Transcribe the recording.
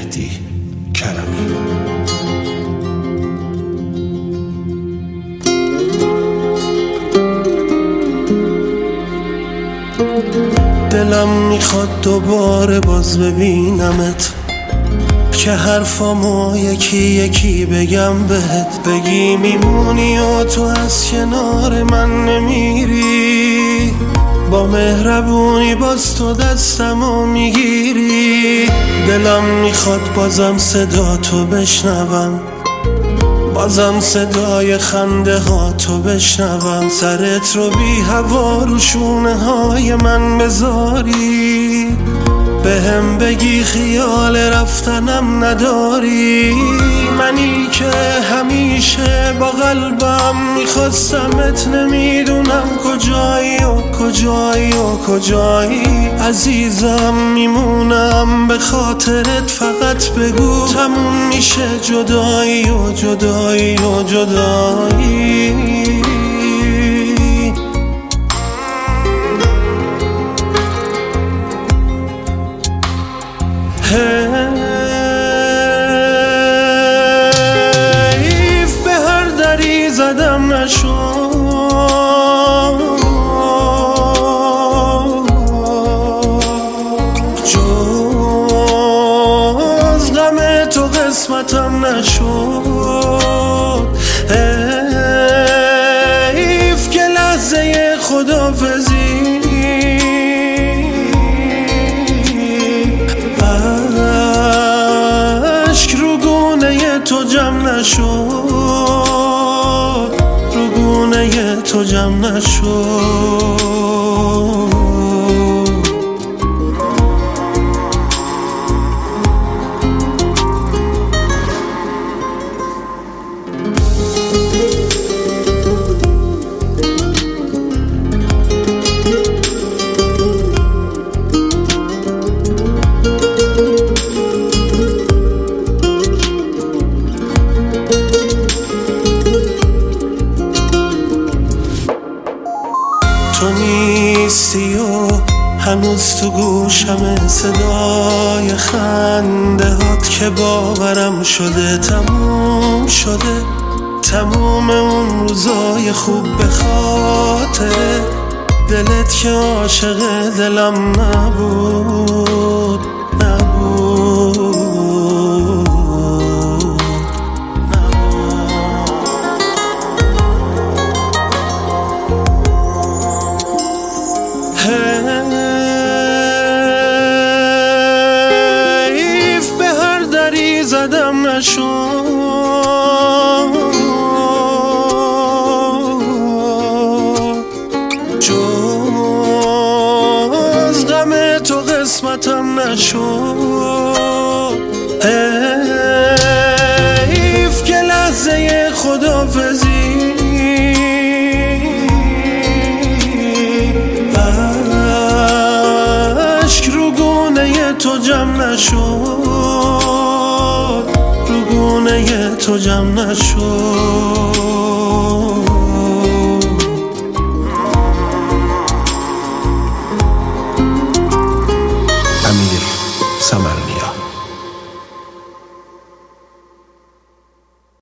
مهدی کرمی. دلم میخواد دوباره باز ببینمت، که حرفامو یکی یکی بگم بهت، بگی میمونی و تو از کنار من نمیری، با مهربونی باز تو دستمو میگیری. دلم میخواد بازم صدا تو بشنوم، بازم صدای خنده ها تو بشنوم، سرت رو بی هوا رو شونه های من بذاری، بهم بگی خیال رفتنم نداری. منی که همیشه با قلبم میخواستمت، نمیدونم کجایی و کجایی و کجایی. عزیزم میمونم به خاطرت، فقط بگو تموم میشه جدایی و جدایی و جدایی. حیف به هر دری زدم نشد، جز غم تو قسمتم نشد. حیف که لحظه خداحافظی تو جمع نشد، رو گونه تو جمع نشد. تو نیستی و هنوز تو گوشم صدای خنده هات، که باورم شده تموم شده، تموم اون روزای خوب به خاطر دلت که عاشق دلم نبود. حیف به هر دری زدم نشد، جز غم تو قسمتم نشد. حیف که لحظه خداحافظی تو جمع نشد، رو گونه تو جمع نشد.